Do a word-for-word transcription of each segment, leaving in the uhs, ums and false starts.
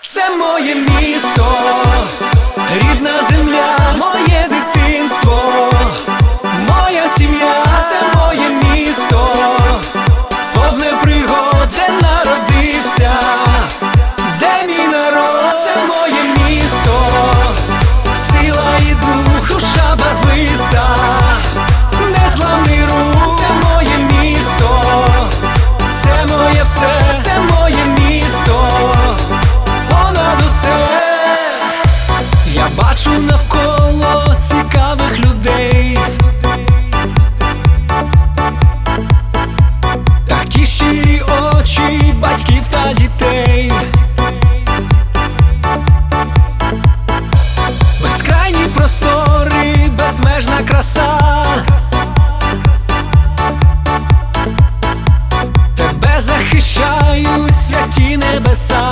Це моє місто, рідна земля, моє дитинство, моя сім'я. Це моє місто, повне пригод, де народився, де мій народ. Це моє місто, сила і дух, душа барвиста, незламний рух. Це моє місто, це моє все, це моє місто, понад усе. Я бачу навколо цікавих людей, такі щирі очі батьків та дітей, безкрайні простори, безмежна краса. Тебе захищають святі небеса.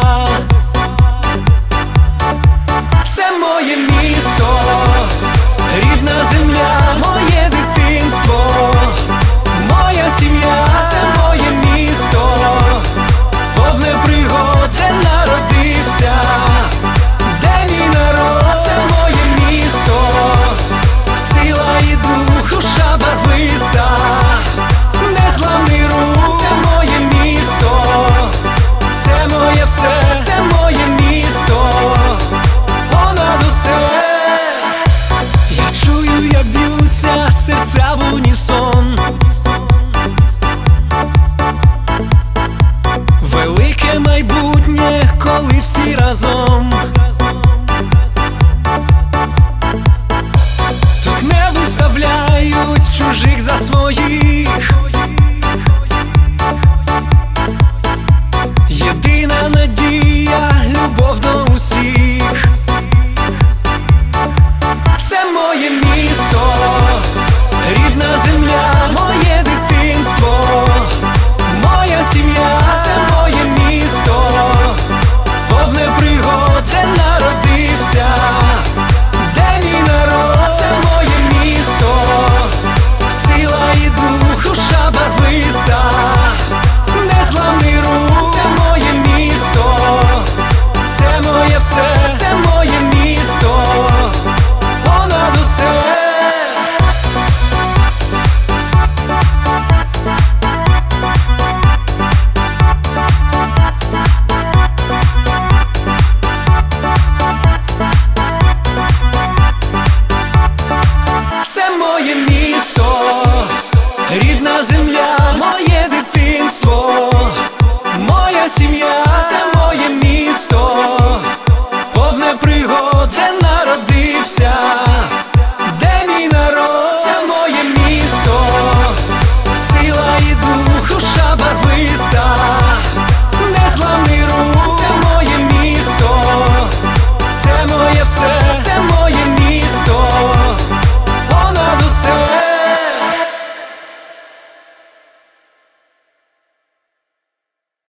Це моє місто, рідна земля, моє дитинство, моя сім'я. Це моє місто, повне пригод, де народився, де мій народ. Це моє місто, сила і дух, душа барвиста, незламний рух. Це моє місто, це моє все, це моє місто, понад усе. Я чую, як б'ються серця в унісон, велике майбутнє, коли всі разом. Тут не виставляють чужих за своїх,